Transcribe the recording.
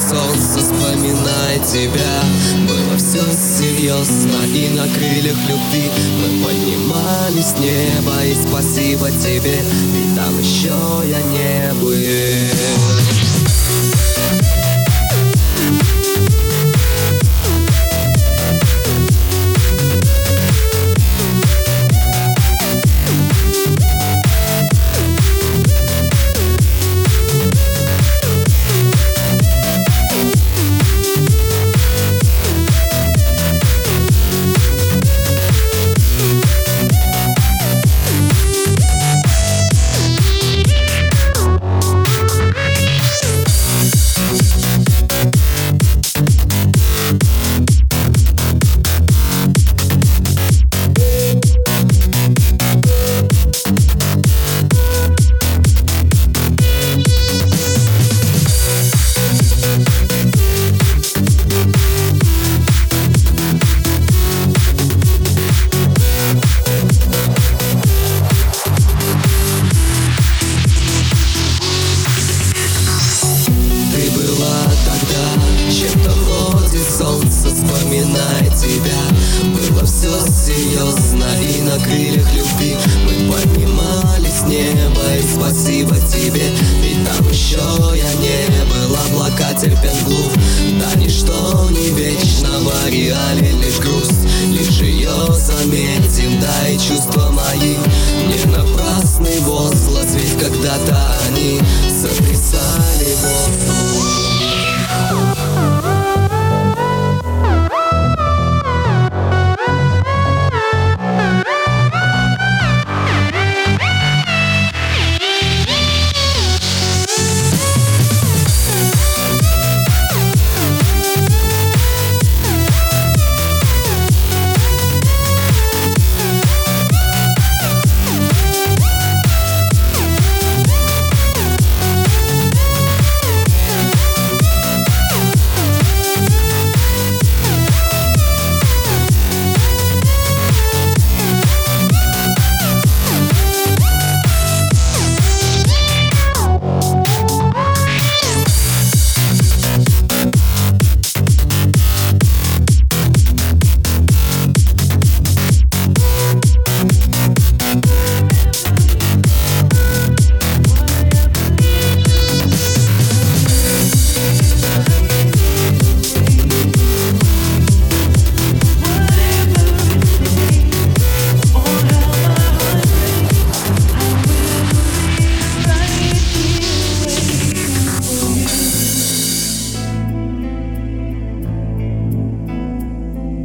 солнце, вспоминая тебя. Было все серьезно, и на крыльях любви мы поднимались с неба. И спасибо тебе, ведь там еще я не был. Вспоминая тебя, было все серьезно, и на крыльях любви мы поднимались с неба. И спасибо тебе, ведь там еще я не был. Облака терпят глух, да ничто не вечно. В реале лишь грусть, лишь ее заметим. Да и чувства мои не напрасный возглас, ведь когда-то они сотрясали воздух.